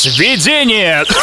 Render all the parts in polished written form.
Сведение!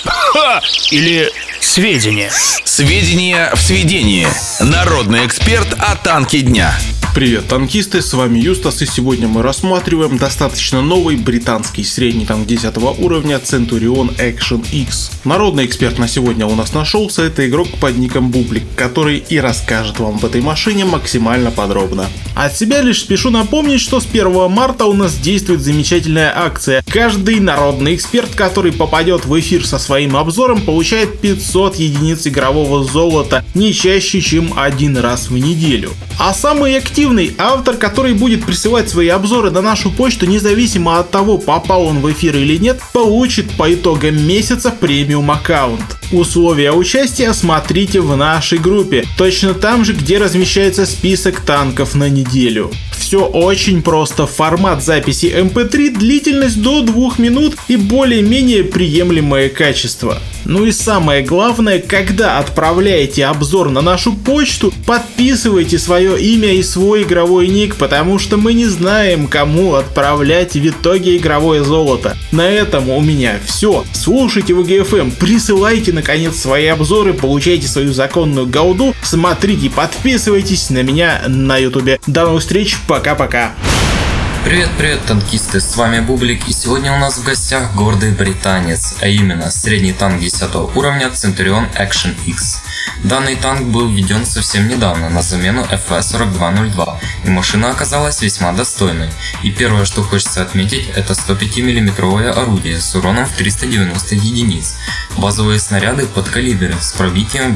Или сведения? Сведения в сведении. Народный эксперт о танке дня. Привет, танкисты, с вами Юстас, и сегодня мы рассматриваем достаточно новый британский средний танк 10 уровня Centurion Action X. Народный эксперт на сегодня у нас нашелся, это игрок под ником Бублик, который и расскажет вам об этой машине максимально подробно. От себя лишь спешу напомнить, что с 1 марта у нас действует замечательная акция. Каждый народный эксперт, который попадет в эфир со своим обзором, получает 500 единиц игрового золота не чаще, чем один раз в неделю. А самый активный автор, который будет присылать свои обзоры на нашу почту, независимо от того, попал он в эфир или нет, получит по итогам месяца премиум аккаунт. Условия участия смотрите в нашей группе, точно там же, где размещается список танков на неделю. Все очень просто, формат записи MP3, длительность до 2 минут и более-менее приемлемое качество. Ну и самое главное, когда отправляете обзор на нашу почту, подписывайте свое имя и свой игровой ник, потому что мы не знаем, кому отправлять в итоге игровое золото. На этом у меня все. Слушайте ВГФМ, присылайте наконец свои обзоры, получайте свою законную голду, смотрите, подписывайтесь на меня на ютубе. До новых встреч, пока-пока. Привет, танкисты, с вами Бублик, и сегодня у нас в гостях гордый британец, а именно средний танк 10 уровня Centurion Action X. Данный танк был введен совсем недавно на замену FV-4202, и машина оказалась весьма достойной. И первое, что хочется отметить, это 105 мм орудие с уроном в 390 единиц. Базовые снаряды под калибры с пробитием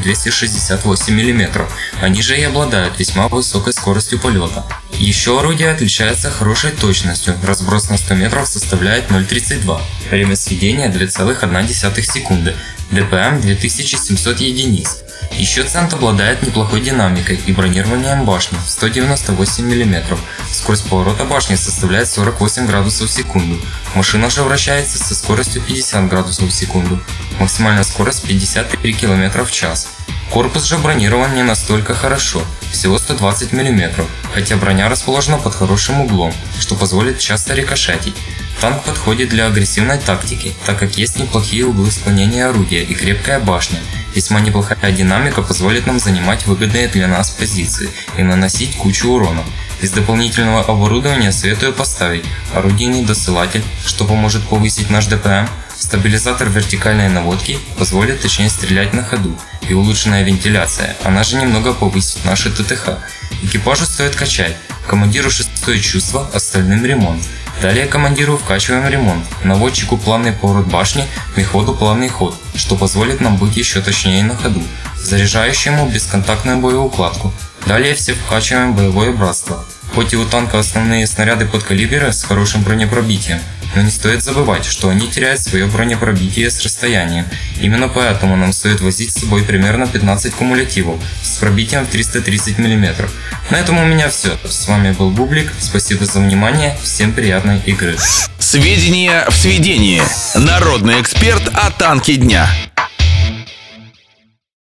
268 мм, они же и обладают весьма высокой скоростью полета. Еще орудие отличается хорошей точностью, разброс на 100 метров составляет 0,32, время сведения 2,1 секунды, ДПМ 2700 единиц. Еще Цент обладает неплохой динамикой и бронированием башни 198 мм. Скорость поворота башни составляет 48 градусов в секунду. Машина же вращается со скоростью 50 градусов в секунду. Максимальная скорость 53 км в час. Корпус же бронирован не настолько хорошо, всего 120 мм, хотя броня расположена под хорошим углом, что позволит часто рикошетить. Танк подходит для агрессивной тактики, так как есть неплохие углы склонения орудия и крепкая башня. Весьма неплохая динамика позволит нам занимать выгодные для нас позиции и наносить кучу урона. Из дополнительного оборудования советую поставить орудийный досылатель, что поможет повысить наш ДПМ, стабилизатор вертикальной наводки позволит точнее стрелять на ходу, и улучшенная вентиляция, она же немного повысит наши ТТХ. Экипажу стоит качать, командиру шестое чувство, остальным ремонт. Далее командиру вкачиваем ремонт, наводчику плавный поворот башни, мехводу плавный ход, что позволит нам быть еще точнее на ходу, заряжающему бесконтактную боеукладку. Далее все вкачиваем боевое братство. Хоть и у танка основные снаряды под калибры с хорошим бронепробитием, но не стоит забывать, что они теряют свое бронепробитие с расстоянием. Именно поэтому нам стоит возить с собой примерно 15 кумулятивов с пробитием в 330 мм. На этом у меня все. С вами был Бублик, спасибо за внимание, всем приятной игры. Сведения в сведении. Народный эксперт о танке дня.